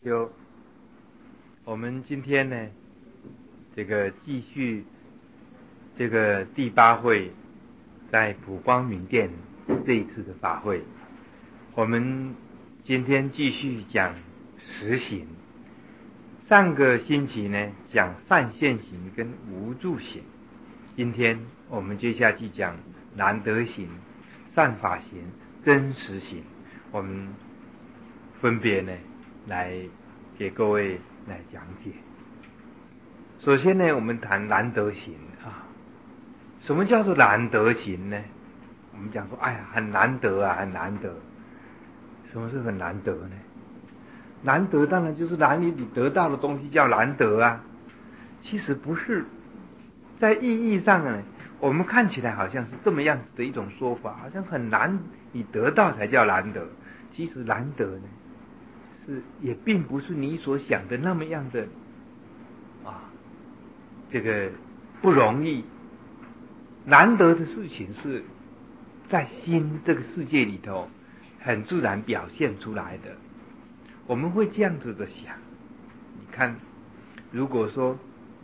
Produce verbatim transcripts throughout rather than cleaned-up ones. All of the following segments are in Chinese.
就我们今天呢，这个继续这个第八会在普光明殿这一次的法会，我们今天继续讲实行。上个星期呢讲善现行跟无住行，今天我们接下去讲难得行、善法行、真实行。我们分别呢来给各位来讲解。首先呢，我们谈难得行啊。什么叫做难得行呢？我们讲说，哎呀，很难得啊，很难得。什么是很难得呢？难得当然就是哪里你得到的东西叫难得啊。其实不是，在意义上呢，我们看起来好像是这么样子的一种说法，好像很难你得到才叫难得。其实难得呢，是也并不是你所想的那么样的啊，这个不容易。难得的事情是在心这个世界里头很自然表现出来的。我们会这样子的想，你看，如果说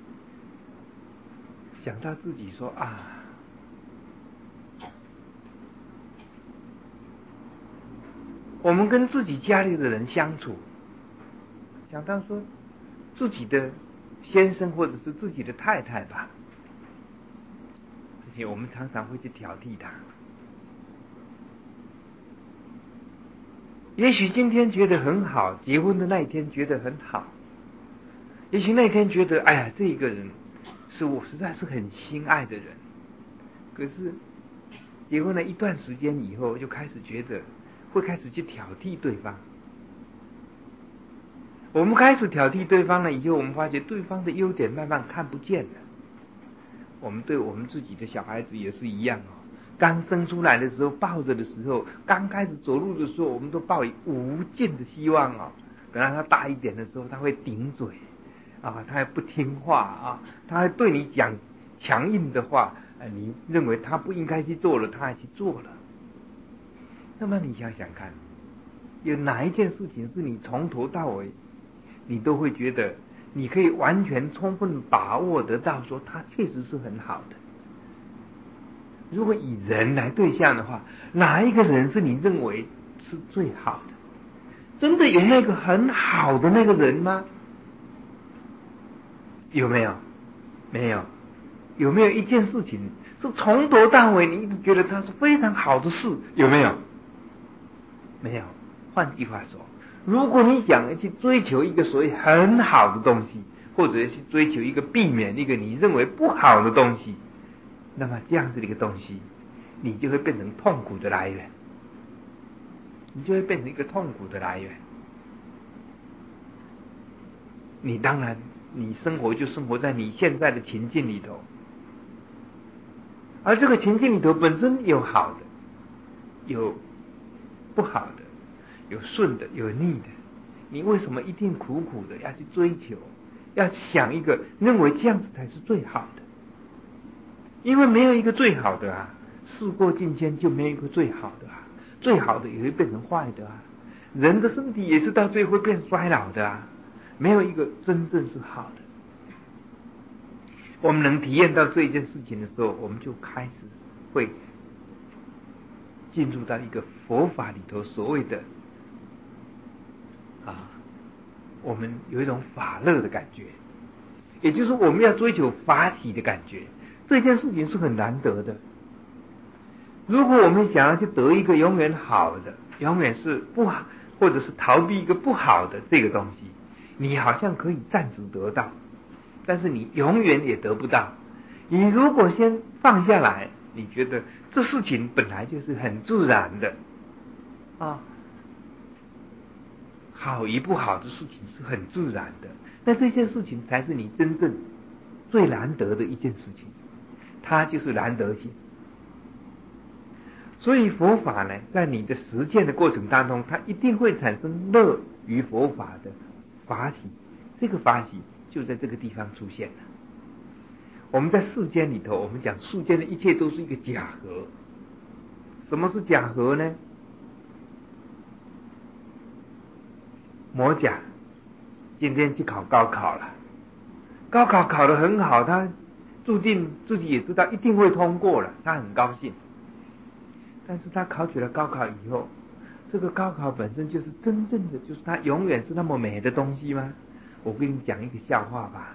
想到自己说啊，我们跟自己家里的人相处，想到说自己的先生或者是自己的太太吧，而且我们常常会去挑剔他。也许今天觉得很好，结婚的那一天觉得很好，也许那天觉得哎呀，这个人是我实在是很心爱的人，可是结婚了一段时间以后，就开始觉得会开始去挑剔对方。我们开始挑剔对方了以后，我们发觉对方的优点慢慢看不见了。我们对我们自己的小孩子也是一样哦。刚生出来的时候，抱着的时候，刚开始走路的时候，我们都抱以无尽的希望哦。等到他大一点的时候，他会顶嘴啊，他还不听话啊，他还对你讲强硬的话，呃，你认为他不应该去做了，他还去做了。那么你想想看，有哪一件事情是你从头到尾，你都会觉得你可以完全充分把握得到，说他确实是很好的？如果以人来对象的话，哪一个人是你认为是最好的？真的有那个很好的那个人吗？有没有？没有。有没有一件事情是从头到尾你一直觉得它是非常好的事？有没有？没有。换句话说，如果你想去追求一个所谓很好的东西，或者去追求一个避免一个你认为不好的东西，那么这样子的一个东西，你就会变成痛苦的来源，你就会变成一个痛苦的来源。你当然，你生活就生活在你现在的情境里头，而这个情境里头本身有好的，有不好的，有顺的，有逆的。你为什么一定苦苦的要去追求，要想一个认为这样子才是最好的？因为没有一个最好的啊，事过境迁就没有一个最好的啊，最好的也会变成坏的啊，人的身体也是到最后会变衰老的啊，没有一个真正是好的。我们能体验到这一件事情的时候，我们就开始会进入到一个佛法里头所谓的啊，我们有一种法乐的感觉，也就是我们要追求法喜的感觉。这件事情是很难得的。如果我们想要去得一个永远好的，永远是不好，或者是逃避一个不好的这个东西，你好像可以暂时得到，但是你永远也得不到。你如果先放下来，你觉得这事情本来就是很自然的啊，好与不好的事情是很自然的，那这件事情才是你真正最难得的一件事情，它就是难得性。所以佛法呢，在你的实践的过程当中，它一定会产生乐于佛法的法喜，这个法喜就在这个地方出现了。我们在世间里头，我们讲世间的一切都是一个假合。什么是假合呢？魔假今天去考高考了，高考考得很好，他注定自己也知道一定会通过了，他很高兴。但是他考取了高考以后，这个高考本身就是真正的，就是它永远是那么美的东西吗？我跟你讲一个笑话吧。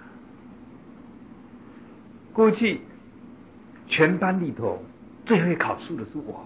过去全班里头最会考试的是我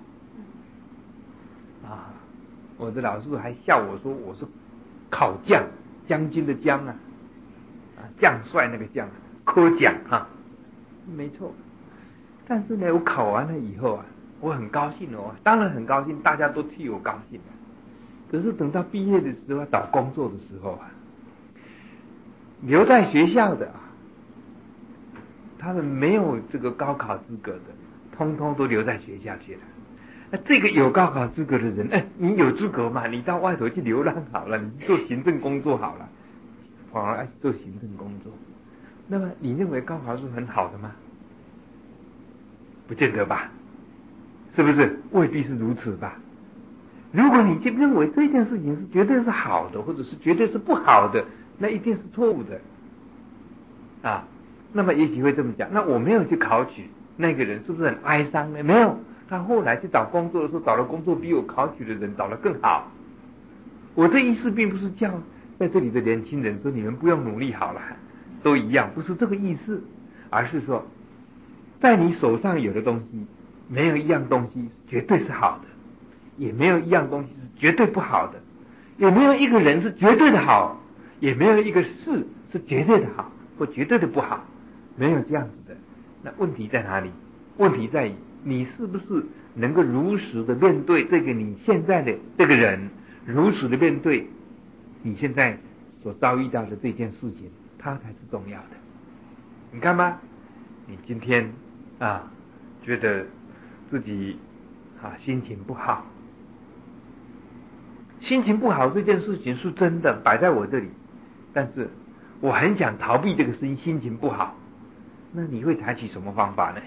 啊，我的老师还笑我说我是考将，将军的将啊，啊将帅那个将，科奖啊，没错。但是呢，我考完了以后啊，我很高兴哦，当然很高兴，大家都替我高兴了。可是等到毕业的时候，找工作的时候啊，留在学校的啊，他们没有这个高考资格的，通通都留在学校去了。那这个有高考资格的人，哎，你有资格嘛？你到外头去流浪好了，你做行政工作好了，反而爱做行政工作。那么你认为高考是很好的吗？不见得吧，是不是？未必是如此吧。如果你就认为这件事情是绝对是好的，或者是绝对是不好的，那一定是错误的啊。那么也许会这么讲，那我没有去考取，那个人是不是很哀伤呢？没有，他后来去找工作的时候，找了工作比我考取的人找得更好。我这意思并不是叫在这里的年轻人说你们不用努力好了，都一样，不是这个意思，而是说在你手上有的东西，没有一样东西绝对是好的，也没有一样东西是绝对不好的，也没有一个人是绝对的好，也没有一个事是绝对的好或绝对的不好，没有这样子的。那问题在哪里？问题在于你是不是能够如实的面对这个你现在的这个人，如实的面对你现在所遭遇到的这件事情，它才是重要的。你看吧，你今天啊觉得自己啊心情不好，心情不好这件事情是真的摆在我这里，但是我很想逃避这个心心情不好，那你会采取什么方法呢？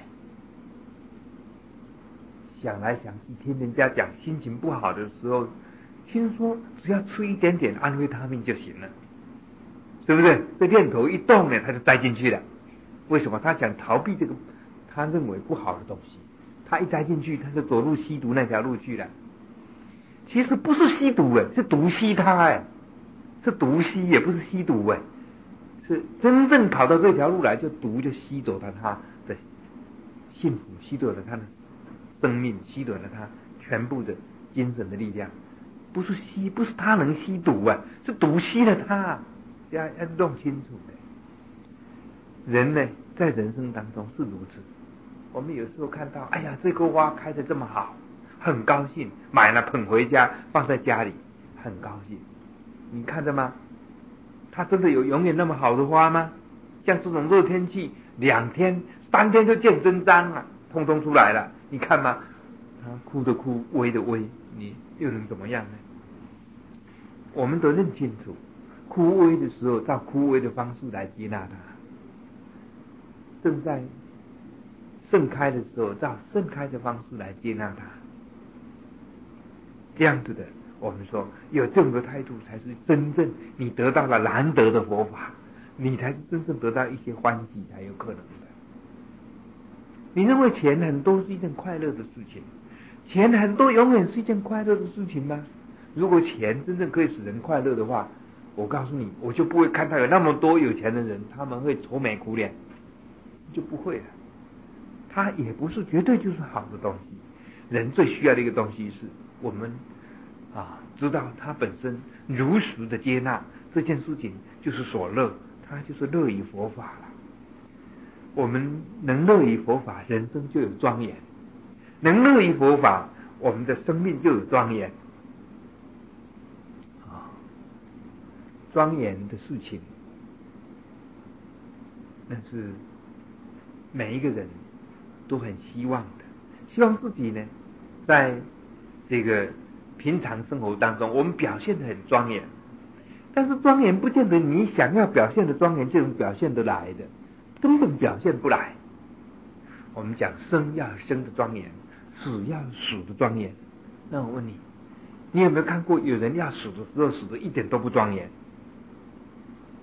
想来想去，听人家讲心情不好的时候，听说只要吃一点点安慰他命就行了，是不是？这念头一动呢，他就栽进去了。为什么？他想逃避这个他认为不好的东西，他一栽进去，他就走入吸毒那条路去了。其实不是吸毒哎，是毒吸他哎，是毒吸，也不是吸毒哎，是真正跑到这条路来，就毒就吸走了他的幸福，吸走了他的生命，吸走了他全部的精神的力量。不是吸，不是他能吸毒啊，是毒吸了他，要要弄清楚的。人呢，在人生当中是如此。我们有时候看到，哎呀，这棵花开得这么好，很高兴，买了捧回家放在家里，很高兴。你看着吗？它真的有永远那么好的花吗？像这种热天气，两天三天就见真章了，通通出来了。你看吗？它枯的枯，萎的萎，你又能怎么样呢？我们都认清楚，枯萎的时候，照枯萎的方式来接纳它；正在盛开的时候，照盛开的方式来接纳它。这样子的，我们说有这种的态度，才是真正你得到了难得的佛法，你才是真正得到一些欢喜才有可能的。你认为钱很多是一件快乐的事情？钱很多永远是一件快乐的事情吗？如果钱真正可以使人快乐的话，我告诉你，我就不会看到有那么多有钱的人他们会愁眉苦脸，就不会了。它也不是绝对就是好的东西。人最需要的一个东西是我们啊知道它本身如实的接纳这件事情就是所乐，它就是乐于佛法了。我们能乐于佛法，人生就有庄严；能乐于佛法，我们的生命就有庄严。啊，庄严的事情，那是每一个人都很希望的，希望自己呢，在这个平常生活当中，我们表现得很庄严。但是庄严不见得你想要表现的庄严就能表现得来的，根本表现不来。我们讲生要生的庄严，死要死的庄严。那我问你，你有没有看过有人要死的时候死的一点都不庄严？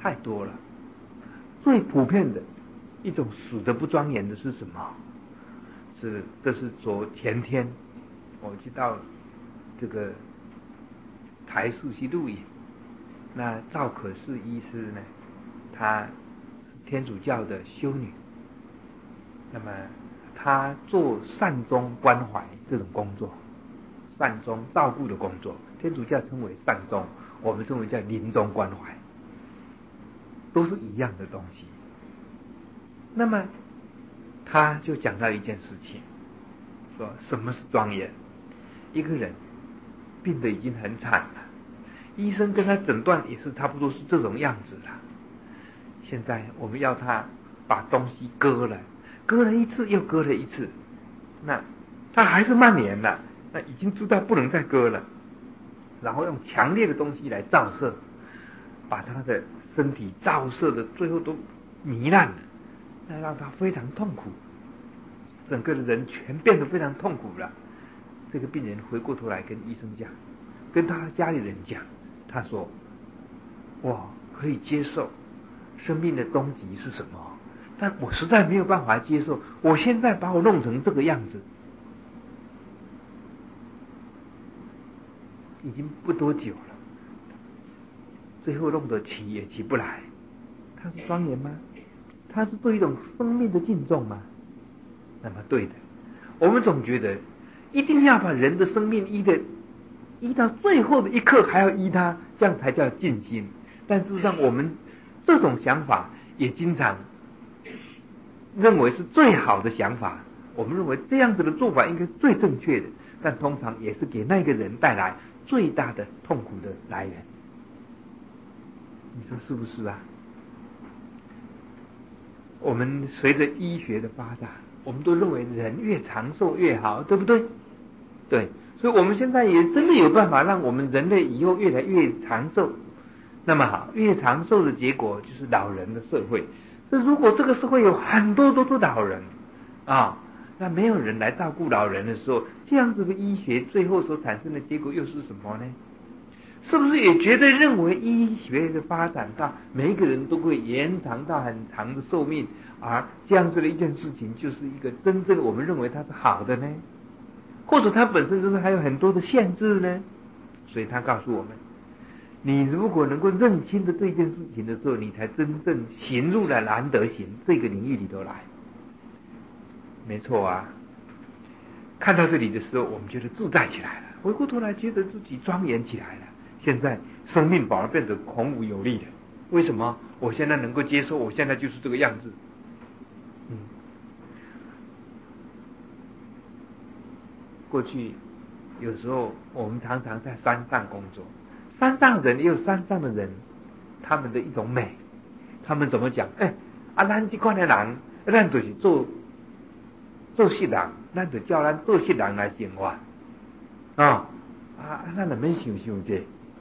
太多了。最普遍的一种死的不庄严的是什么？是这是昨前天我去到这个台视去录影，那赵可士医师呢，她是天主教的修女，那么她做善终关怀这种工作，善终照顾的工作，天主教称为善终，我们称为叫临终关怀，都是一样的东西。那么他就讲到一件事情，说什么是庄严？一个人病得已经很惨了，医生跟他诊断也是差不多是这种样子了。现在我们要他把东西割了，割了一次又割了一次，那他还是蔓延了，那已经知道不能再割了，然后用强烈的东西来照射，把他的身体照射的最后都糜烂了，那让他非常痛苦，整个的人全变得非常痛苦了。这个病人回过头来跟医生讲，跟他家里人讲，他说我可以接受生命的终极是什么，但我实在没有办法接受我现在把我弄成这个样子。已经不多久了，最后弄得起也起不来，他是庄严吗？他是对一种生命的敬重吗？那么对的，我们总觉得一定要把人的生命医的医到最后的一刻还要医他，这样才叫尽心。但事实上我们这种想法也经常认为是最好的想法，我们认为这样子的做法应该是最正确的，但通常也是给那个人带来最大的痛苦的来源。你说是不是啊？我们随着医学的发展，我们都认为人越长寿越好，对不对？对，所以我们现在也真的有办法让我们人类以后越来越长寿。那么好，越长寿的结果就是老人的社会。这如果这个社会有很多都是老人啊，那没有人来照顾老人的时候，这样子的医学最后所产生的结果又是什么呢？是不是也绝对认为医学的发展到每一个人都会延长到很长的寿命，而这样子的一件事情就是一个真正我们认为它是好的呢？或者它本身就是还有很多的限制呢？所以他告诉我们，你如果能够认清的这件事情的时候，你才真正行入了难得行这个领域里头来。没错啊，看到这里的时候我们觉得自在起来了，回过头来觉得自己庄严起来了，现在生命反而变得孔武有力了。为什么？我现在能够接受我现在就是这个样子。嗯，过去有时候我们常常在山上工作，山上人也有山上的人他们的一种美，他们怎么讲？哎，啊咱这款的人咱就是做做穑人，咱就叫咱做穑人来生活啊啊，咱就免想想这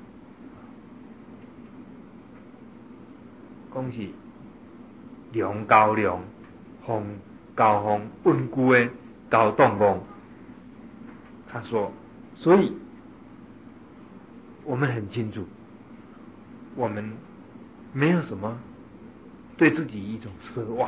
讲是量高量，风高风，稳固的高动工。他说，所以我们很清楚，我们没有什么对自己一种奢望。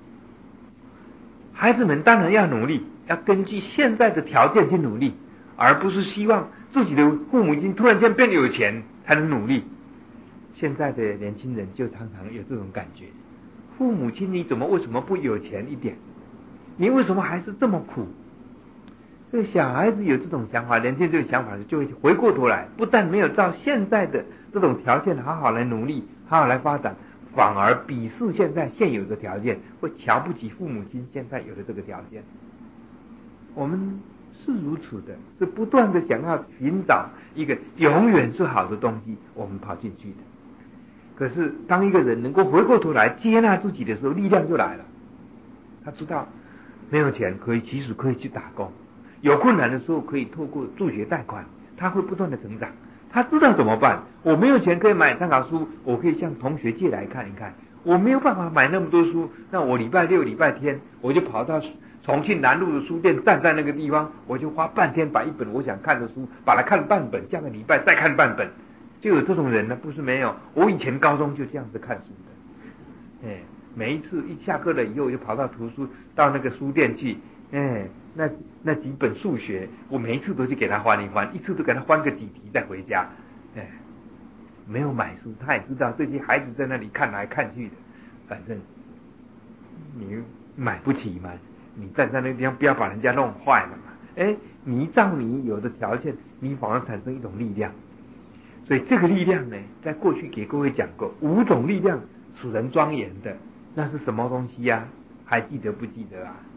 孩子们当然要努力，要根据现在的条件去努力，而不是希望自己的父母亲突然间变有钱才能努力。现在的年轻人就常常有这种感觉，父母亲你怎么为什么不有钱一点？你为什么还是这么苦？这个小孩子有这种想法，年轻人这种想法就会回过头来，不但没有照现在的这种条件好好来努力，好好来发展，反而鄙视现在现有的条件，会瞧不起父母亲现在有的这个条件。我们是如此的，是不断的想要寻找一个永远是好的东西，我们跑进去的。可是当一个人能够回过头来接纳自己的时候，力量就来了。他知道没有钱可以，其实可以去打工，有困难的时候可以透过助学贷款，他会不断的成长。他知道怎么办，我没有钱可以买参考书，我可以向同学借来看一看。我没有办法买那么多书，那我礼拜六礼拜天我就跑到重庆南路的书店，站在那个地方，我就花半天把一本我想看的书把它看半本，下个礼拜再看半本。 就有这种人呢，不是没有。我以前高中就这样子看书的，哎，每一次一下课了以后，就跑到图书到那个书店去，哎，那那几本数学，我每一次都去给他翻一翻，一次都给他翻个几题再回家，哎，没有买书，他也知道这些孩子在那里看来看去的，反正你买不起嘛，你站在那个地方不要把人家弄坏了嘛，哎，你照你有的条件，你反而产生一种力量。所以这个力量呢，在过去给各位讲过，五种力量使人庄严的，那是什么东西呀、啊？还记得不记得啊？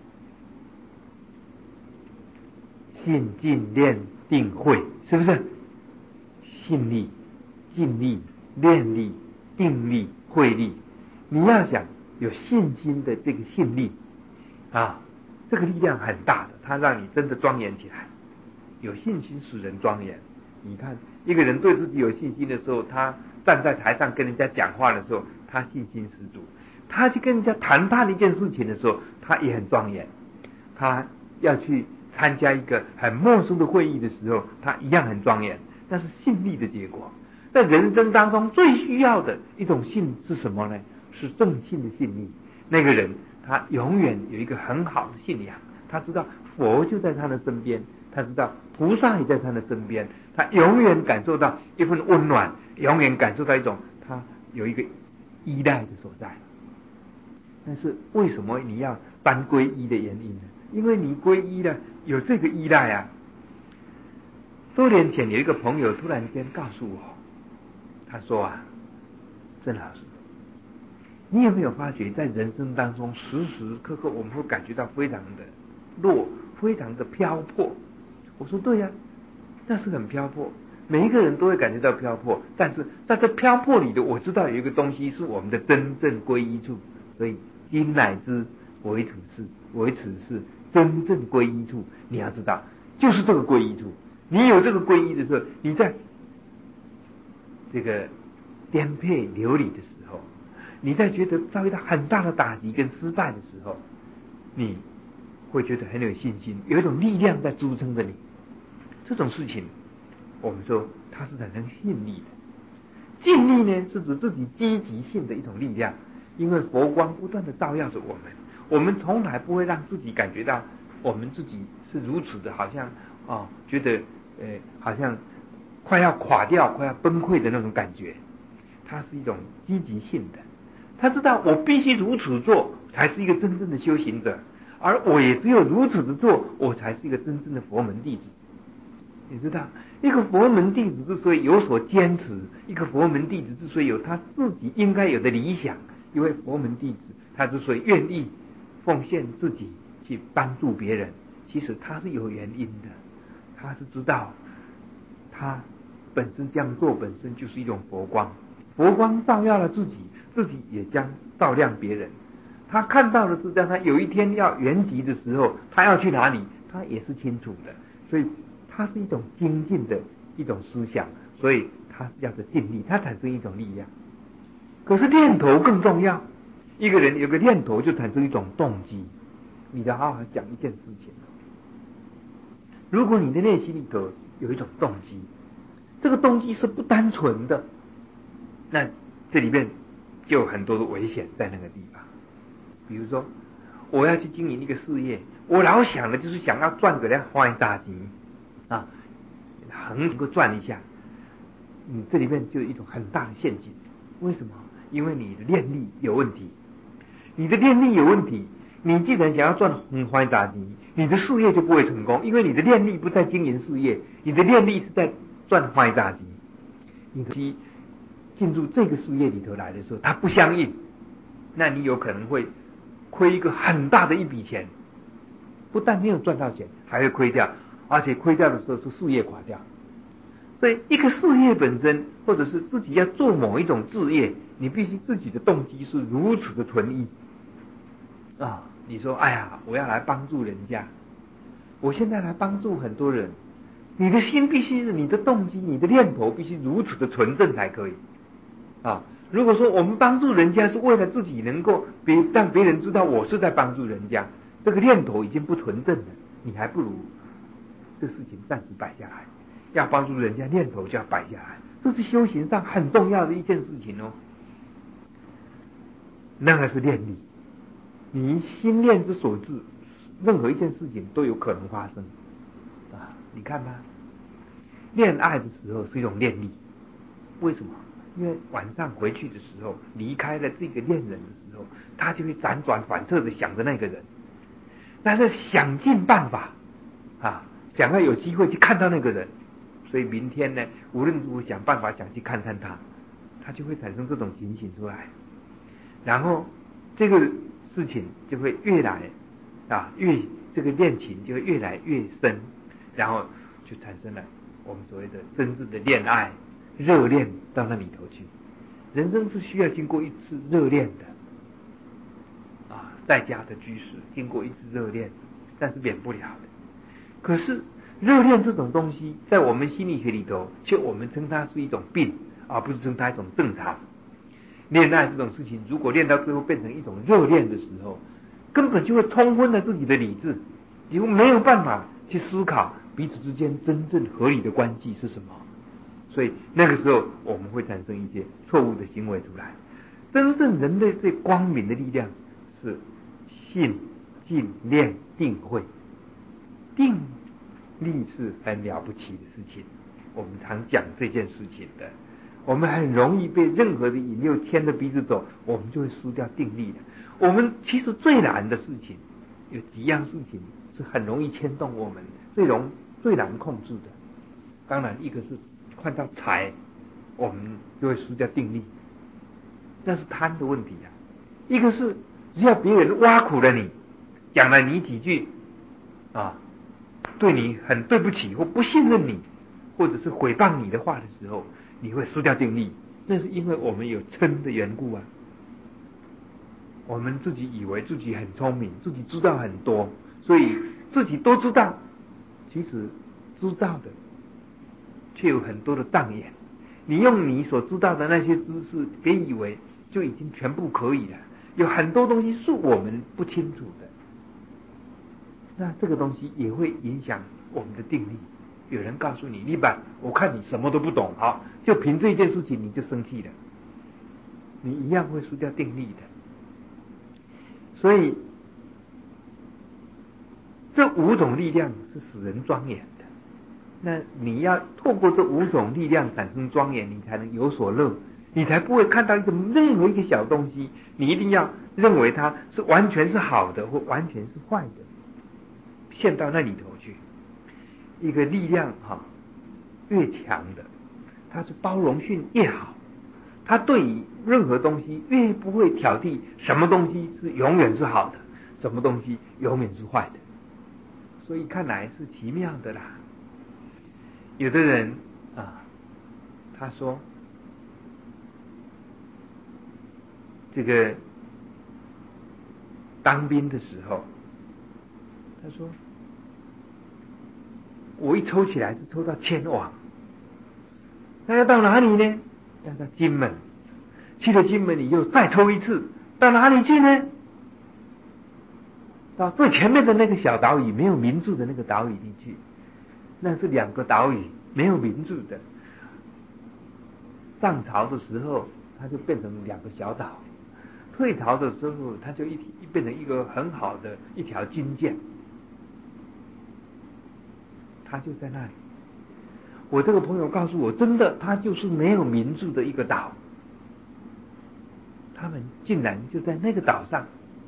信、尽、念、定、慧，是不是？信力、尽力、念力、定力、慧力。你要想有信心的这个信力啊，这个力量很大的，它让你真的庄严起来。有信心使人庄严。你看一个人对自己有信心的时候，他站在台上跟人家讲话的时候，他信心十足。他去跟人家谈判一件事情的时候，他也很庄严。他要去参加一个很陌生的会议的时候，他一样很庄严。那是信力的结果。在人生当中最需要的一种信是什么呢？是正信的信力。那个人他永远有一个很好的信仰，他知道佛就在他的身边，他知道菩萨也在他的身边，他永远感受到一份温暖，永远感受到一种他有一个依赖的所在。但是为什么你要办皈依的原因呢？因为你皈依了，有这个依赖啊。多年前有一个朋友突然间告诉我，他说啊，郑老师，你有没有发觉在人生当中时时刻刻我们会感觉到非常的弱，非常的漂泊？我说对呀、啊，那是很漂泊，每一个人都会感觉到漂泊，但是在这漂泊里的，我知道有一个东西是我们的真正归依处。所以今乃之为此事，为此事真正归依处，你要知道就是这个归依处。你有这个皈依的时候，你在这个颠沛流离的时候，你在觉得遭遇到很大的打击跟失败的时候，你会觉得很有信心，有一种力量在支撑着你。这种事情我们说它是产生信力的。尽力呢是指自己积极性的一种力量，因为佛光不断的照耀着我们，我们从来不会让自己感觉到我们自己是如此的好像哦，觉得呃好像快要垮掉快要崩溃的那种感觉。它是一种积极性的，他知道我必须如此做才是一个真正的修行者，而我也只有如此的做，我才是一个真正的佛门弟子。你知道一个佛门弟子之所以有所坚持，一个佛门弟子之所以有他自己应该有的理想，一位佛门弟子他之所以愿意奉献自己去帮助别人，其实他是有原因的。他是知道他本身这样做本身就是一种佛光，佛光照耀了自己，自己也将照亮别人。他看到的是在他有一天要圆寂的时候，他要去哪里他也是清楚的。所以它是一种精进的一种思想，所以它叫做尽力，它产生一种力量。可是念头更重要，一个人有个念头就产生一种动机。你得好好讲一件事情，如果你的内心里头有一种动机，这个动机是不单纯的，那这里面就有很多的危险在那个地方。比如说我要去经营一个事业，我老想的就是想要赚个两花大钱啊，很能够赚一下，你这里面就有一种很大的陷阱。为什么？因为你的念力有问题，你的念力有问题，你既然想要赚很花大钱，你的事业就不会成功，因为你的念力不在经营事业，你的念力是在赚花大钱。你去进入这个事业里头来的时候，它不相应，那你有可能会亏一个很大的一笔钱，不但没有赚到钱，还会亏掉，而且亏掉的时候是事业垮掉。所以一个事业本身，或者是自己要做某一种事业，你必须自己的动机是如此的纯一啊！你说哎呀，我要来帮助人家，我现在来帮助很多人，你的心必须是你的动机，你的念头必须如此的纯正才可以啊！如果说我们帮助人家是为了自己能够别让别人知道我是在帮助人家，这个念头已经不纯正了，你还不如这事情暂时摆下来。 要帮助人家念头就要摆下来，这是修行上很重要的一件事情哦。那个是念力，你心念之所至，任何一件事情都有可能发生啊！你看吧，恋爱的时候是一种念力，为什么？因为晚上回去的时候，离开了这个恋人的时候，他就会辗转反侧的想着那个人，但是想尽办法啊，想要有机会去看到那个人，所以明天呢，无论如何想办法想去看看他，他就会产生这种情形出来，然后这个事情就会越来啊越这个恋情就会越来越深，然后就产生了我们所谓的真正的恋爱热恋到那里头去。人生是需要经过一次热恋的啊，在家的居士经过一次热恋，但是免不了的。可是热恋这种东西在我们心理学里头，就我们称它是一种病，而不是称它一种正常。恋爱这种事情如果恋到最后变成一种热恋的时候，根本就会冲昏了自己的理智，几乎没有办法去思考彼此之间真正合理的关系是什么。所以那个时候我们会产生一些错误的行为出来。真正人类最光明的力量是信、静、念、定、慧。定力是很了不起的事情，我们常讲这件事情的。我们很容易被任何的引诱牵着鼻子走，我们就会输掉定力的。我们其实最难的事情，有几样事情是很容易牵动我们，最容最难控制的。当然，一个是看到财，我们就会输掉定力，那是贪的问题啊。一个是只要别人挖苦了你，讲了你几句啊，对你很对不起或不信任你，或者是诽谤你的话的时候，你会输掉定力，那是因为我们有嗔的缘故啊。我们自己以为自己很聪明，自己知道很多，所以自己都知道，其实知道的却有很多的障眼。你用你所知道的那些知识，别以为就已经全部可以了，有很多东西是我们不清楚的，那这个东西也会影响我们的定力。有人告诉你，李板，我看你什么都不懂，好，就凭这件事情你就生气了，你一样会输掉定力的。所以这五种力量是使人庄严的，那你要透过这五种力量产生庄严，你才能有所乐，你才不会看到一个任何一个小东西，你一定要认为它是完全是好的或完全是坏的，陷到那里头去。一个力量哈越强的，它是包容性越好，它对于任何东西越不会挑剔什么东西是永远是好的，什么东西永远是坏的。所以看来是奇妙的啦。有的人啊，他说这个当兵的时候，他说我一抽起来是抽到千王，那要到哪里呢？要到金门，去了金门以后再抽一次，到哪里去呢？到最前面的那个小岛屿，没有名字的那个岛屿里去，那是两个岛屿，没有名字的。上朝的时候，它就变成两个小岛；退朝的时候，它就一变成一个很好的一条金剑。它就在那里。我这个朋友告诉我，真的，它就是没有名字的一个岛。他们竟然就在那个岛上。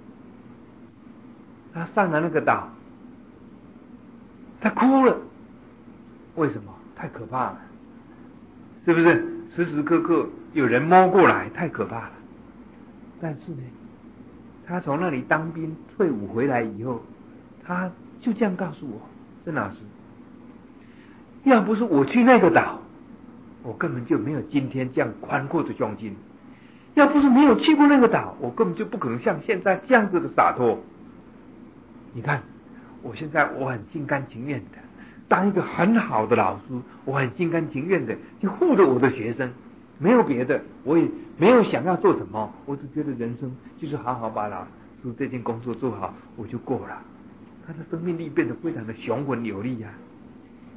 他上了那个岛，他哭了。为什么？太可怕了，是不是？时时刻刻有人摸过来，太可怕了。但是呢，他从那里当兵退伍回来以后，他就这样告诉我：郑老师，要不是我去那个岛，我根本就没有今天这样宽阔的胸襟；要不是没有去过那个岛，我根本就不可能像现在这样子的洒脱。你看，我现在我很心甘情愿的当一个很好的老师，我很心甘情愿的去护着我的学生，没有别的，我也没有想要做什么，我只觉得人生就是好好把老师这件工作做好，我就够了。他的生命力变得非常的雄浑有力啊！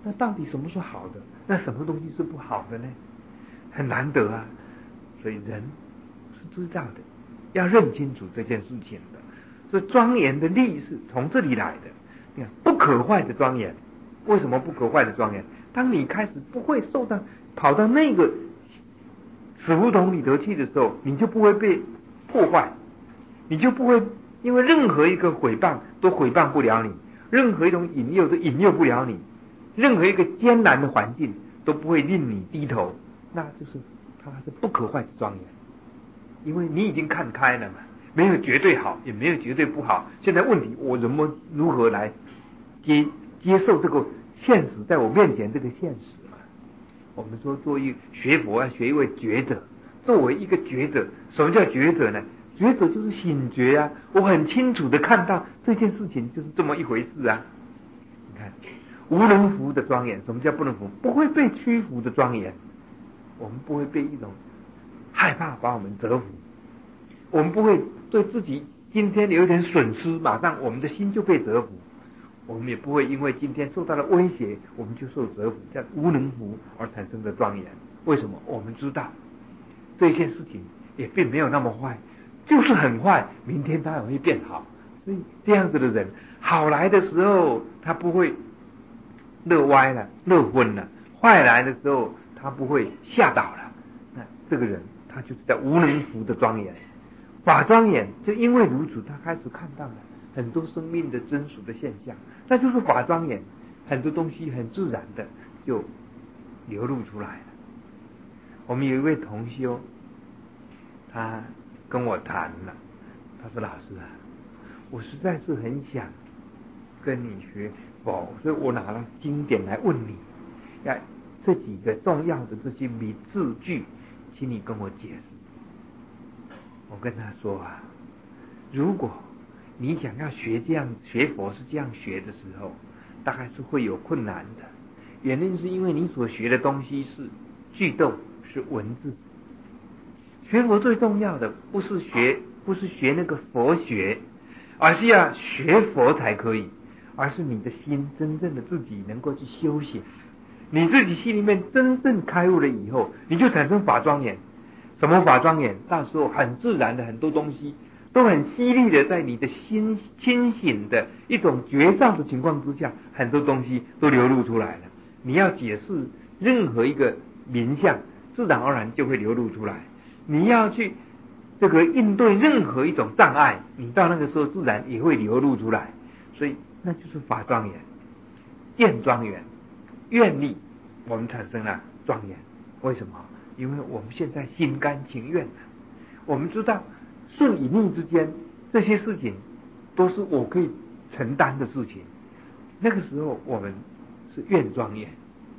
那到底什么是好的？那什么东西是不好的呢？很难得啊。所以人是知道的，要认清楚这件事情的。所以庄严的力是从这里来的。你看，不可坏的庄严，为什么不可坏的庄严？当你开始不会受到跑到那个死胡同里头去的时候，你就不会被破坏，你就不会因为任何一个毁谤都毁谤不了你，任何一种引诱都引诱不了你，任何一个艰难的环境都不会令你低头，那就是它是不可坏的庄严。因为你已经看开了嘛，没有绝对好，也没有绝对不好。现在问题，我怎么如何来接接受这个现实在我面前这个现实嘛？我们说，作为学佛要学一位觉者，作为一个觉者，什么叫觉者呢？觉者就是醒觉啊！我很清楚的看到这件事情就是这么一回事啊！你看，无能服的庄严，什么叫不能服？不会被屈服的庄严，我们不会被一种害怕把我们折服，我们不会对自己今天有一点损失，马上我们的心就被折服。我们也不会因为今天受到了威胁，我们就受折服，叫无能服而产生的庄严。为什么？我们知道这件事情也并没有那么坏，就是很坏，明天它也会变好。所以这样子的人，好来的时候他不会乐歪了、乐昏了；坏来的时候他不会吓倒了。那这个人他就是叫无能服的庄严。法庄严就因为如此，他开始看到了很多生命的真实的现象，那就是法庄严，很多东西很自然的就流露出来了。我们有一位同修，他跟我谈了，他说：“老师啊，我实在是很想跟你学佛，所以我拿了经典来问你，要这几个重要的这些名字句，请你跟我解释。”我跟他说啊，如果你想要学这样学佛是这样学的时候，大概是会有困难的。原因是因为你所学的东西是句读，是文字。学佛最重要的不是学不是学那个佛学，而是要学佛才可以，而是你的心真正的自己能够去修行，你自己心里面真正开悟了以后，你就产生法庄严。什么法庄严？到时候很自然的很多东西都很犀利的在你的心清醒的一种觉照的情况之下，很多东西都流露出来了。你要解释任何一个名相，自然而然就会流露出来。你要去这个应对任何一种障碍，你到那个时候自然也会流露出来。所以那就是法庄严、见庄严、愿力，我们产生了庄严。为什么？因为我们现在心甘情愿，我们知道顺与逆之间这些事情都是我可以承担的事情，那个时候我们是愿庄严。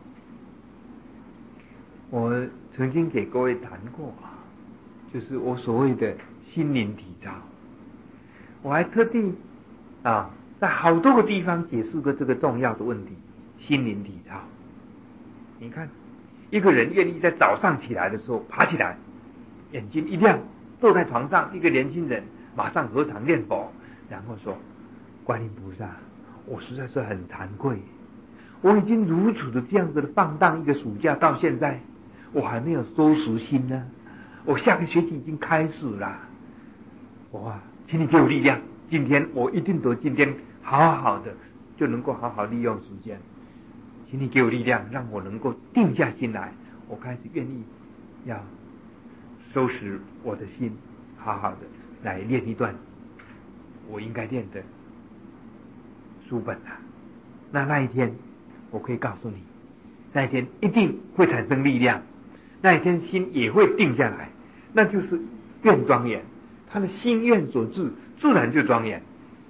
我曾经给各位谈过啊，就是我所谓的心灵体操，我还特地啊在好多个地方解释过这个重要的问题。心灵体操，你看一个人愿意在早上起来的时候爬起来，眼睛一亮，坐在床上，一个年轻人马上合掌念佛，然后说：“观音菩萨，我实在是很惭愧，我已经如此的这样子的放荡一个暑假到现在，我还没有收拾心呢。我下个学期已经开始了，哇，请你给我力量，今天我一定得今天好好的就能够好好利用时间。请你给我力量，让我能够定下心来，我开始愿意要收拾我的心，好好的来练一段我应该练的书本啊。”那那一天我可以告诉你，那一天一定会产生力量，那一天心也会定下来，那就是愿庄严，他的心愿所致，自然就庄严。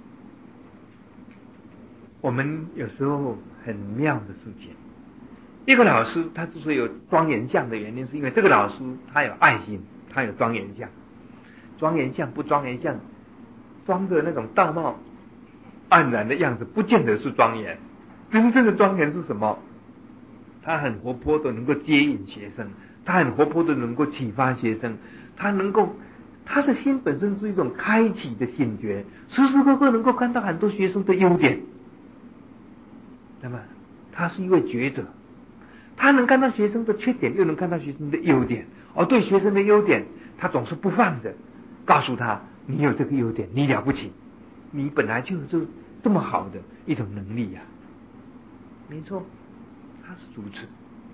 我们有时候很妙的事情，一个老师他之所以有庄严相的原因，是因为这个老师他有爱心，他有庄严相。庄严相不庄严相，装着那种道貌岸然的样子，不见得是庄严。真正的庄严是什么？他很活泼的能够接引学生，他很活泼的能够启发学生，他能够他的心本身是一种开启的醒觉，时时刻刻能够看到很多学生的优点。那么他是一位觉者，他能看到学生的缺点，又能看到学生的优点，而对学生的优点，他总是不放着，告诉他你有这个优点，你了不起，你本来就有这这么好的一种能力呀、啊。没错，他是如此。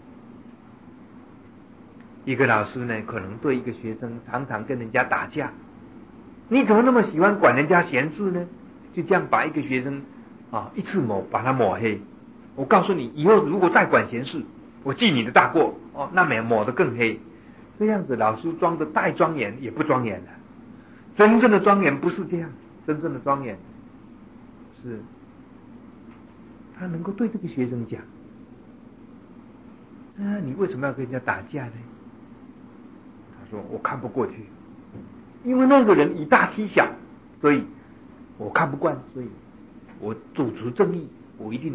一个老师呢，可能对一个学生常常跟人家打架，你怎么那么喜欢管人家闲事呢？就这样把一个学生啊一次抹把他抹黑。我告诉你，以后如果再管闲事，我记你的大过哦，那没抹得更黑。这样子老师装的太庄严也不庄严了。真正的庄严不是这样，真正的庄严是他能够对这个学生讲啊，你为什么要跟人家打架呢？他说我看不过去，因为那个人以大欺小，所以我看不惯，所以我主持正义，我一定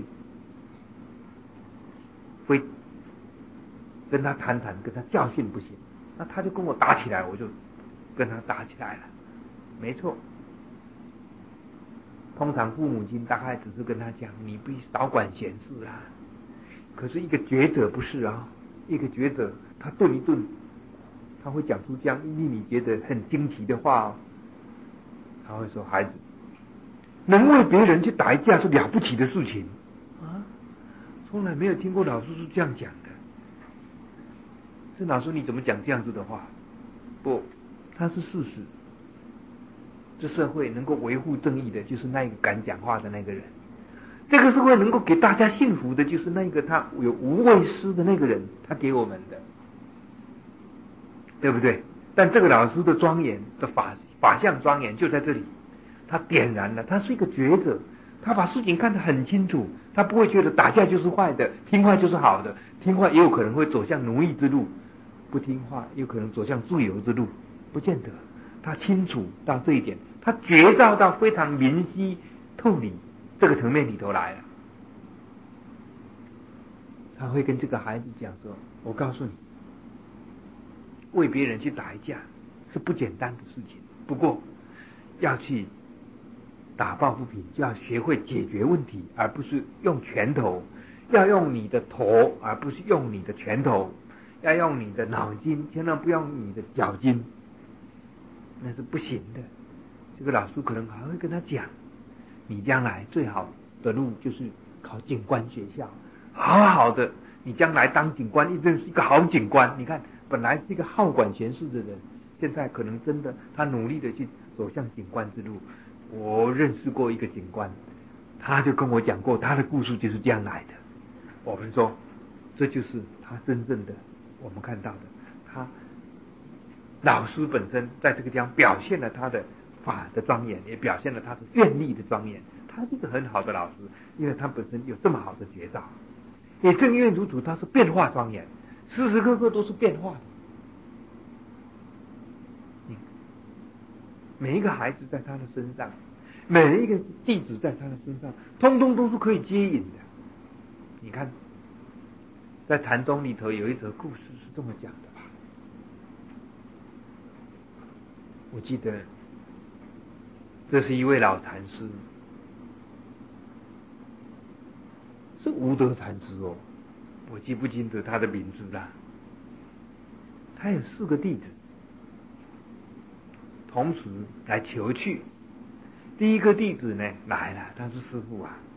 会跟他谈谈，跟他教训不行。那他就跟我打起来，我就跟他打起来了。没错，通常父母亲大概只是跟他讲，你必须少管闲事啊。可是一个觉者不是啊，一个觉者他顿一顿，他会讲出这样令你觉得很惊奇的话、哦。他会说：“孩子，能为别人去打一架是了不起的事情啊！从来没有听过老师是这样讲的。这老师你怎么讲这样子的话？不，他是事实。这社会能够维护正义的，就是那一个敢讲话的那个人。这个社会能够给大家幸福的，就是那个他有无畏师的那个人，他给我们的，对不对？但这个老师的庄严的法法相庄严就在这里，他点燃了，他是一个觉者，他把事情看得很清楚，他不会觉得打架就是坏的，听话就是好的，听话也有可能会走向奴役之路，不听话有可能走向自由之路，不见得。他清楚到这一点，他觉照到非常明晰透理这个层面里头来了。他会跟这个孩子讲说：“我告诉你，为别人去打一架是不简单的事情，不过要去打抱不平，就要学会解决问题，而不是用拳头，要用你的头，而不是用你的拳头，要用你的脑筋，千万不要用你的脚筋，那是不行的。”这个老师可能还会跟他讲，你将来最好的路就是考警官学校，好好的，你将来当警官一定是一个好警官。你看，本来是一个好管闲事的人，现在可能真的他努力的去走向警官之路。我认识过一个警官，他就跟我讲过他的故事，就是这样来的。我们说，这就是他真正的我们看到的，他老师本身在这个地方表现了他的法的庄严，也表现了他的愿力的庄严。他是一个很好的老师，因为他本身有这么好的觉照。也正因为如此，他是变化庄严，时时刻刻都是变化的。每一个孩子在他的身上，每一个弟子在他的身上，通通都是可以接引的。你看，在禅宗里头有一则故事是这么讲的吧？我记得这是一位老禅师，是无德禅师哦，我记不清楚他的名字啦。他有四个弟子，同时来求去。第一个弟子呢来了，他说：“师父啊，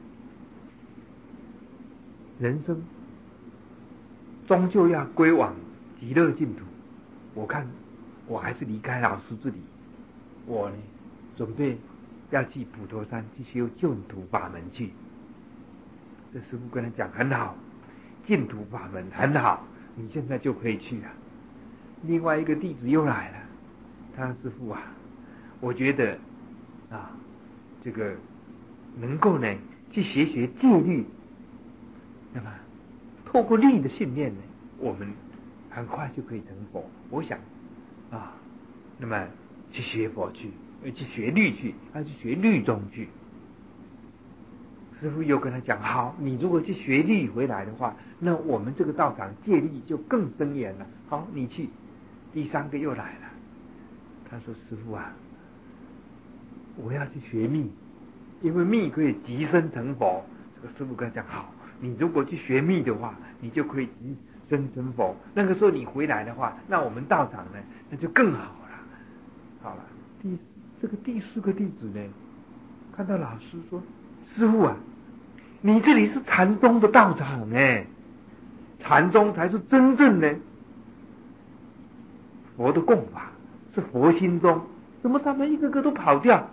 人生终究要归往极乐净土，我看我还是离开老师这里，我呢准备要去普陀山去修净土法门去。”这师父跟他讲：“很好，净土法门很好，你现在就可以去了。”另外一个弟子又来了，他说：“师父啊，我觉得啊，这个能够呢去学学戒律，那么透过律的训练呢，我们很快就可以成佛。我想啊，那么去学佛去，去学律去，要去学律宗去。”师父又跟他讲：“好，你如果去学律回来的话，那我们这个道场戒律就更森严了。好，你去。”第三个又来了，他说：“师父啊，我要去学密，因为密可以即身成佛。”这个师父跟他讲：“好， 你如果去学密的话，你就可以即生成佛。那个时候你回来的话，那我们道场呢，那就更好了。好了，第这个第四个弟子呢，看到老师说：“师父啊，你这里是禅宗的道场哎，禅宗才是真正的佛的供法，是佛心中，怎么他们一个个都跑掉？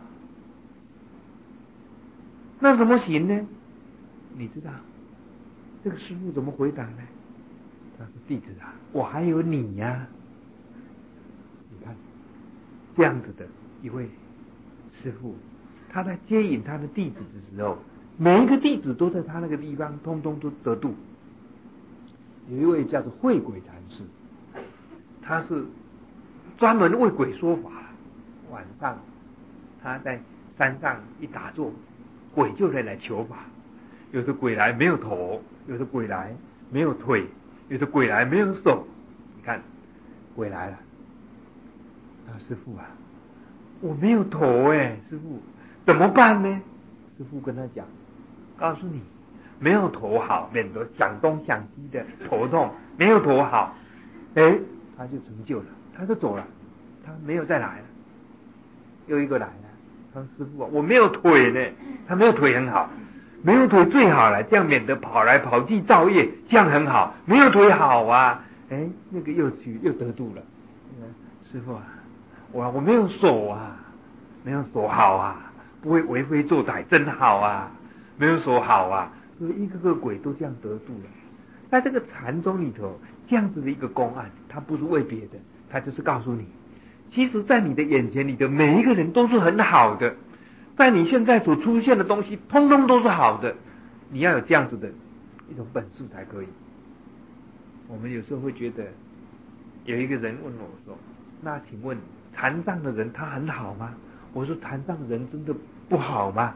那怎么行呢？你知道这个师父怎么回答呢？他说：弟子啊，我还有你呀、啊。你看这样子的一位师父，他在接引他的弟子的时候，每一个弟子都在他那个地方通通都得度。有一位叫做慧鬼禅师，他是专门为鬼说法，晚上他在山上一打坐，鬼就会来求法。有的鬼来没有头，有的鬼来没有腿，有的鬼来没有手。你看鬼来了，啊师父啊，我没有头哎，师父怎么办呢？师父跟他讲，告诉你，没有头好，免得想东想西的头痛，没有头好。哎，他就成就了，他就走了，他没有再来了。又一个来了，他说师父啊，我没有腿呢，他没有腿很好，没有腿最好了，这样免得跑来跑去造业，这样很好。没有腿好啊，哎，那个又去又得度了。师父啊，我我没有手啊，没有手好啊，不会为非作歹，真好啊，没有手好啊，所以一个个鬼都这样得度了。在这个禅宗里头，这样子的一个公案，它不是为别的，它就是告诉你，其实在你的眼前里的每一个人都是很好的，在你现在所出现的东西通通都是好的，你要有这样子的一种本事才可以。我们有时候会觉得，有一个人问我说，那请问禅障的人他很好吗？我说禅障的人真的不好吗？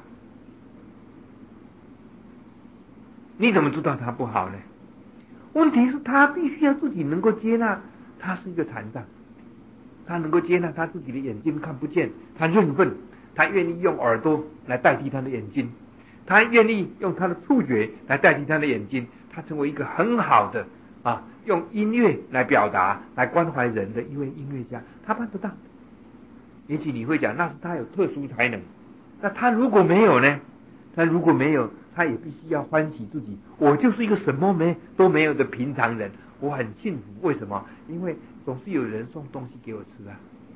你怎么知道他不好呢？问题是他必须要自己能够接纳他是一个残障，他能够接纳他自己的眼睛看不见，他认份，他愿意用耳朵来代替他的眼睛，他愿意用他的触觉来代替他的眼睛，他成为一个很好的啊，用音乐来表达来关怀人的一位音乐家，他办得到。也许你会讲那是他有特殊才能，那他如果没有呢？他如果没有，他也必须要欢喜自己，我就是一个什么没都没有的平常人，我很幸福。为什么？因为总是有人送东西给我吃啊。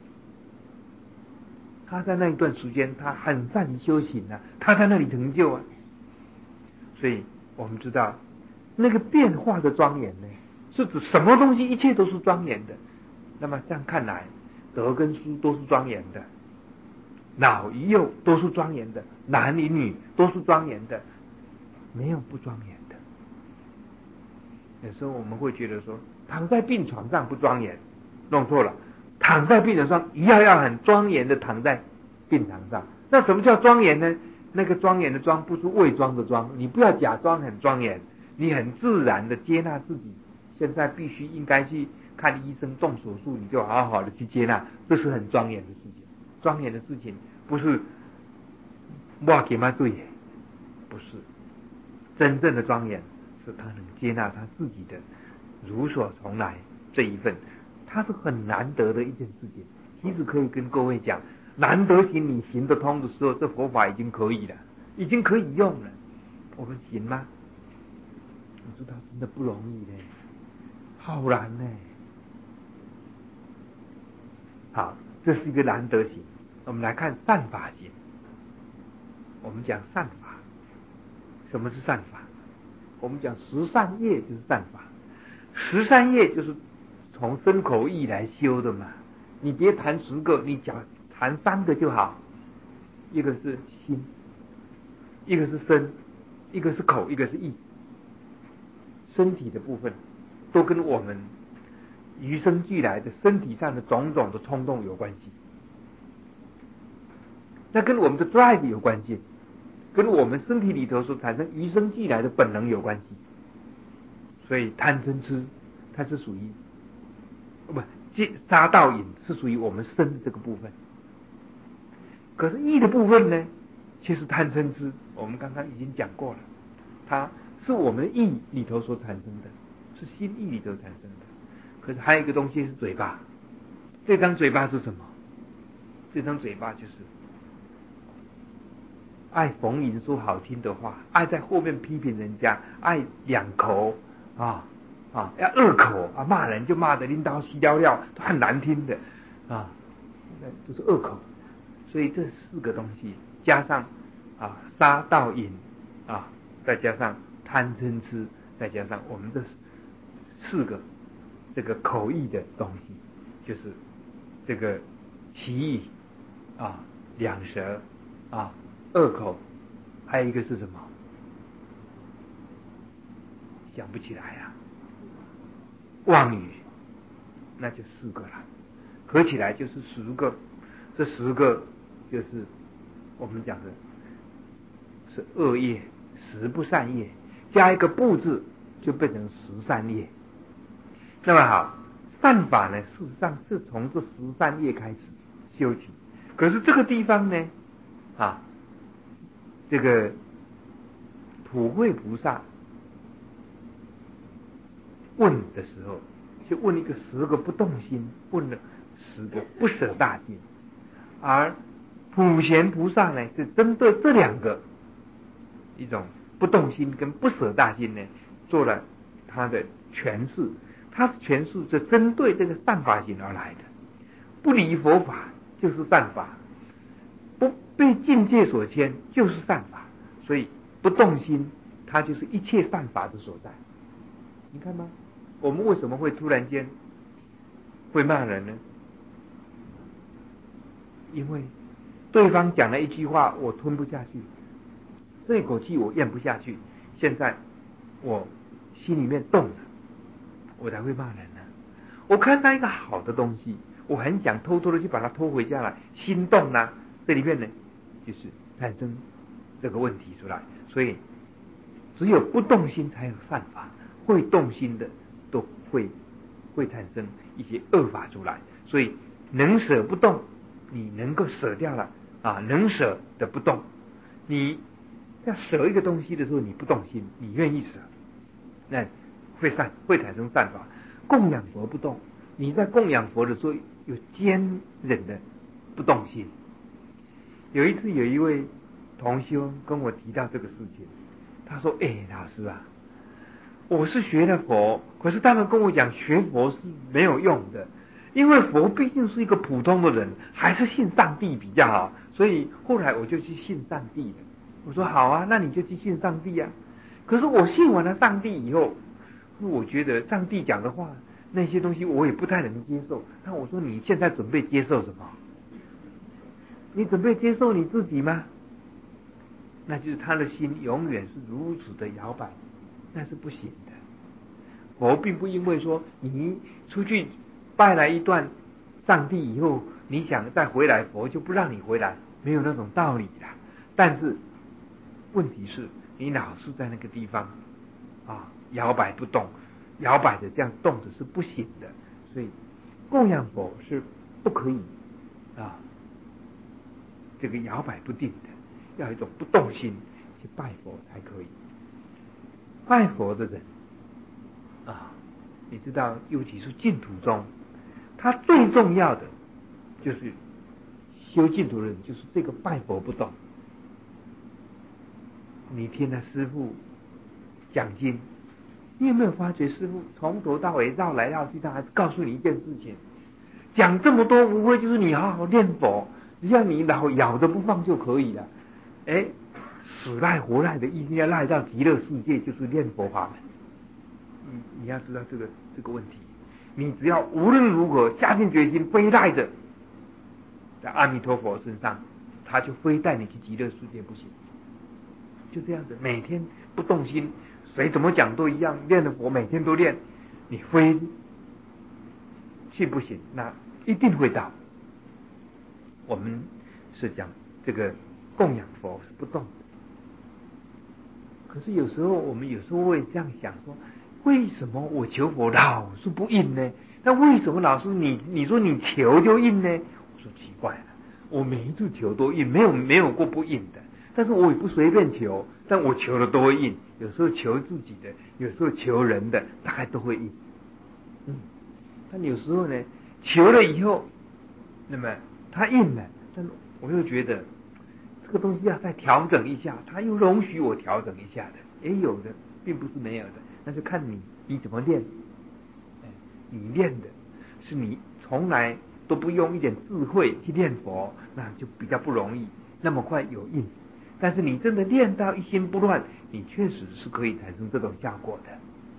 他在那一段时间他很善于修行啊，他在那里成就啊。所以我们知道那个变化的庄严呢，是指什么东西一切都是庄严的。那么这样看来，德跟书都是庄严的，老与幼都是庄严的，男与女都是庄严的，没有不庄严的。有时候我们会觉得说，躺在病床上不庄严，弄错了，躺在病床上一样要很庄严的躺在病床上。那什么叫庄严呢？那个庄严的庄不是伪装的庄，你不要假装很庄严，你很自然的接纳自己现在必须应该去看医生动手术，你就好好的去接纳，这是很庄严的事情。庄严的事情不是我给嘛对，不是真正的庄严，是他能接纳他自己的如所从来这一份，他是很难得的一件事情。其实可以跟各位讲，难得行你行得通的时候，这佛法已经可以了，已经可以用了。我们行吗？我知道真的不容易呢，好难呢。好，这是一个难得行。我们来看善法行。我们讲善法，什么是善法？我们讲十善业就是善法，十善业就是从身口意来修的嘛。你别谈十个，你讲谈三个就好。一个是心，一个是身，一个是口，一个是意。身体的部分都跟我们与生俱来的身体上的种种的冲动有关系，那跟我们的 drive 有关系，跟我们身体里头所产生与生俱来的本能有关系。所以贪嗔痴它是属于不杀盗淫是属于我们身的这个部分，可是意的部分呢却是贪嗔痴，我们刚刚已经讲过了，它是我们的意里头所产生的，是心意里头产生的。可是还有一个东西是嘴巴，这张嘴巴是什么？这张嘴巴就是爱逢迎说好听的话，爱在后面批评人家，爱两口啊啊，要二口啊，骂人就骂的拎刀稀料料，都很难听的啊，都是二口。所以这四个东西加上啊杀盗淫啊，再加上贪嗔痴，再加上我们这四个这个口意的东西，就是这个习意啊、两舌啊、二口，还有一个是什么？想不起来啊，妄语，那就四个了，合起来就是十个。这十个就是我们讲的是恶业，十不善业，加一个不字就变成十善业。那么好，善法呢，事实上是从这十善业开始修起。可是这个地方呢，啊，这个普惠菩萨问的时候，就问一个十个不动心，问了十个不舍大心。而普贤菩萨呢，是针对这两个一种不动心跟不舍大心呢，做了他的诠释。他的诠释是针对这个善法行而来的，不离佛法就是善法，不被境界所牵就是善法。所以不动心，它就是一切善法的所在。你看吗？我们为什么会突然间会骂人呢？因为对方讲了一句话，我吞不下去，这口气我咽不下去，现在我心里面动了，我才会骂人呢。我看到一个好的东西，我很想偷偷的去把它偷回家来，心动呢，这里面呢就是产生这个问题出来。所以只有不动心才有善法，会动心的都会会产生一些恶法出来。所以能舍不动，你能够舍掉了啊，能舍的不动。你要舍一个东西的时候，你不动心，你愿意舍，那会善会产生善法。供养佛不动，你在供养佛的时候有坚忍的不动心。有一次有一位同修跟我提到这个事情，他说：哎，老师啊，我是学了佛，可是他们跟我讲学佛是没有用的，因为佛毕竟是一个普通的人，还是信上帝比较好，所以后来我就去信上帝了。我说好啊，那你就去信上帝啊。可是我信完了上帝以后，我觉得上帝讲的话那些东西我也不太能接受。那我说你现在准备接受什么？你准备接受你自己吗？那就是他的心永远是如此的摇摆，那是不行的。佛并不因为说你出去拜来一段上帝以后，你想再回来，佛就不让你回来，没有那种道理的。但是问题是你老是在那个地方啊摇摆不动，摇摆的这样动着是不行的。所以供养佛是不可以啊这个摇摆不定的，要有一种不动心去拜佛才可以。拜佛的人啊，你知道，尤其是净土中，他最重要的就是修净土的人，就是这个拜佛不动。你听了师父讲经，你有没有发觉师父从头到尾绕来绕去，他还是告诉你一件事情，讲这么多无非就是你好好念佛，只要你老咬着不放就可以了。哎，死赖活赖的一定要赖到极乐世界，就是念佛法门。你你要知道这个这个问题，你只要无论如何下定决心非赖着在阿弥陀佛身上，他就非带你去极乐世界不行。就这样子，每天不动心，谁怎么讲都一样，念了佛每天都念，你非信不行，那一定会到。我们是讲这个供养佛是不动的，可是有时候我们有时候会这样想说，为什么我求佛老是不应呢？那为什么老师你你说你求就应呢？我说奇怪了，我每一次求都应，没有没有过不应的。 但是我也不随便求，但我求的都会应，有时候求自己的，有时候求人的，大概都会应。嗯，但有时候呢，求了以后，那么他应了，但我又觉得这个东西要再调整一下，他又容许我调整一下的，也有的，并不是没有的，那就看你你怎么练。你练的是你从来都不用一点智慧去练佛，那就比较不容易那么快有应。但是你真的练到一心不乱，你确实是可以产生这种效果的。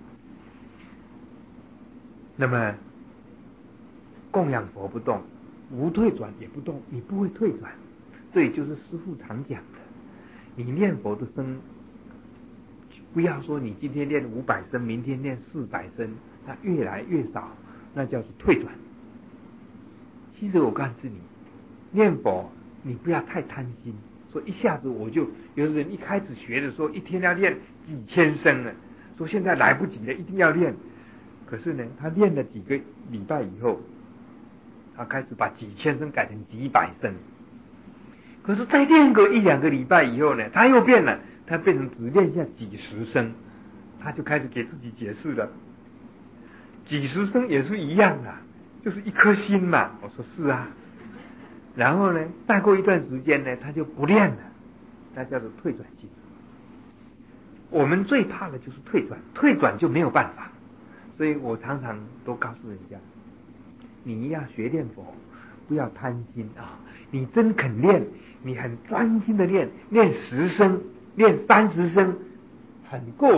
那么供养佛不动，无退转也不动，你不会退转。这也就是师父常讲的，你念佛的声，不要说你今天练五百声，明天练四百声，它越来越少，那叫做退转。其实我告诉你，念佛你不要太贪心，说一下子我就，有的人一开始学的时候一天要练几千声了，说现在来不及了，一定要练。可是呢，他练了几个礼拜以后，他开始把几千声改成几百声。可是再练个一两个礼拜以后呢，他又变了，他变成只练下几十声，他就开始给自己解释了，几十声也是一样的，就是一颗心嘛。我说是啊。然后呢，再过一段时间呢，他就不练了，那叫做退转心。我们最怕的就是退转，退转就没有办法。所以我常常都告诉人家，你要学练佛，不要贪心啊！你真肯练，你很专心的练，练十声，练三十声，很够。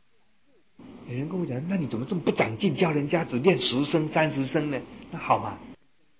有人跟我讲，那你怎么这么不长进，教人家只练十声、三十声呢？那好嘛，